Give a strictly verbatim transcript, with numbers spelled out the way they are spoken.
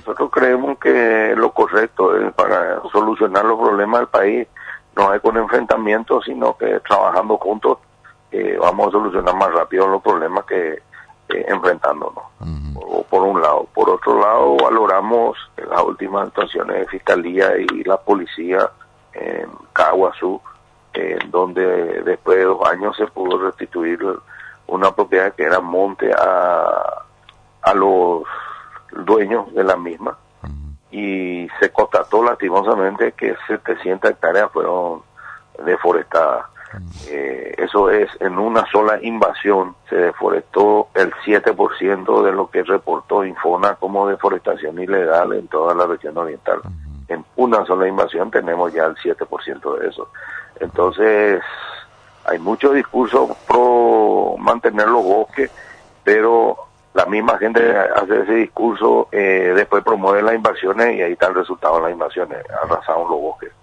Nosotros creemos que lo correcto es para solucionar los problemas del país, no es con enfrentamientos, sino que trabajando juntos eh, vamos a solucionar más rápido los problemas que eh, enfrentándonos. Uh-huh. Por, por un lado. Por otro lado, valoramos las últimas actuaciones de Fiscalía y la Policía en Caguazú, en donde después de dos años se pudo restituir una propiedad que era monte a, a los dueños de la misma, uh-huh. y se constató lastimosamente que setecientas hectáreas fueron deforestadas. Uh-huh. Eh, eso es, en una sola invasión se deforestó el siete por ciento de lo que reportó Infona como deforestación ilegal en toda la región oriental. Uh-huh. En una sola invasión tenemos ya el siete por ciento de eso. Entonces, hay mucho discurso pro mantener los bosques, pero la misma gente hace ese discurso, eh, después promueve las invasiones y ahí está el resultado de las invasiones, arrasaron los bosques.